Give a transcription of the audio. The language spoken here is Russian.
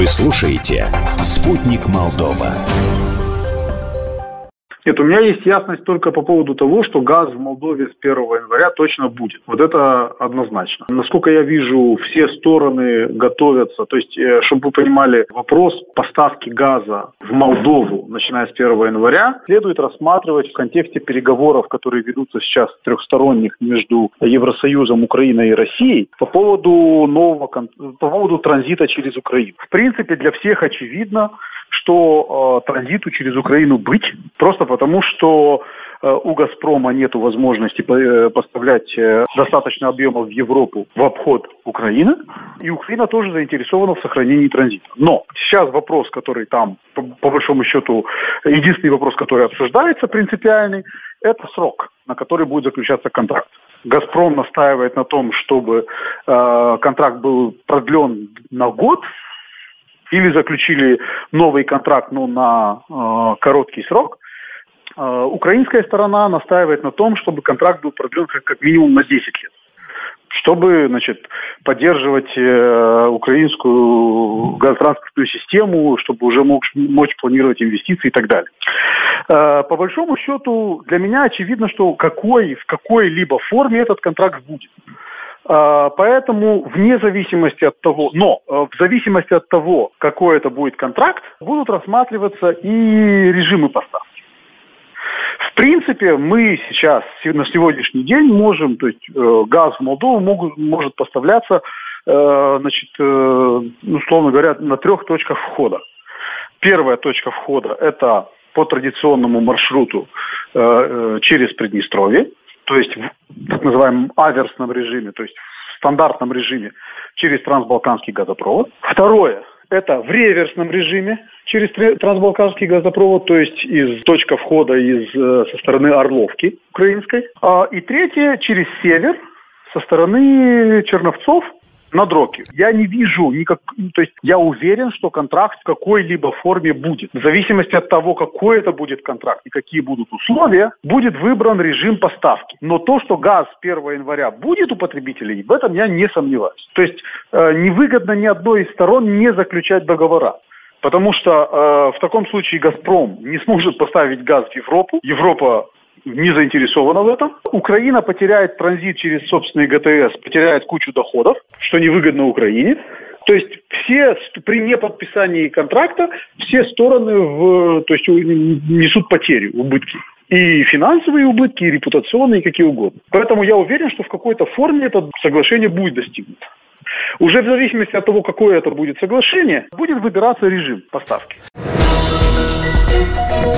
Вы слушаете «Спутник Молдова». Нет, у меня есть ясность только по поводу того, что газ в Молдове с 1 января точно будет. Вот это однозначно. Насколько я вижу, все стороны готовятся. То есть, чтобы вы понимали, вопрос поставки газа в Молдову, начиная с 1 января, следует рассматривать в контексте переговоров, которые ведутся сейчас трехсторонних между Евросоюзом, Украиной и Россией по поводу транзита через Украину. В принципе, для всех очевидно, что транзиту через Украину быть, просто потому что у «Газпрома» нет возможности поставлять достаточно объемов в Европу в обход Украины, и Украина тоже заинтересована в сохранении транзита. Но сейчас вопрос, который там, по большому счету, единственный вопрос, который обсуждается, принципиальный, это срок, на который будет заключаться контракт. «Газпром» настаивает на том, чтобы контракт был продлен на год, или заключили новый контракт, но на короткий срок. Украинская сторона настаивает на том, чтобы контракт был продлен как минимум на 10 лет, чтобы, поддерживать украинскую газотранспортную систему, чтобы уже мочь планировать инвестиции и так далее. По большому счету, для меня очевидно, что в какой-либо форме этот контракт будет. Поэтому в зависимости от того, какой это будет контракт, будут рассматриваться и режимы поставки. В принципе, мы сейчас, на сегодняшний день газ в Молдову может поставляться, условно говоря, на 3 точках входа. Первая точка входа – это по традиционному маршруту через Приднестровье, то есть в так называемом аверсном режиме, то есть в стандартном режиме через трансбалканский газопровод. Второе – это в реверсном режиме через трансбалканский газопровод, то есть из точка входа со стороны Орловки украинской. И третье – через север со стороны Черновцов на Дроки. Я не вижу я уверен, что контракт в какой-либо форме будет. В зависимости от того, какой это будет контракт и какие будут условия, будет выбран режим поставки. Но то, что газ с 1 января будет у потребителей, в этом я не сомневаюсь. То есть невыгодно ни одной из сторон не заключать договора. Потому что в таком случае «Газпром» не сможет поставить газ в Европу. Европа не заинтересована в этом. Украина потеряет транзит через собственный ГТС, потеряет кучу доходов, что невыгодно Украине. То есть при неподписании контракта все стороны несут потери, убытки. И финансовые убытки, и репутационные, и какие угодно. Поэтому я уверен, что в какой-то форме это соглашение будет достигнуто. Уже в зависимости от того, какое это будет соглашение, будет выбираться режим поставки.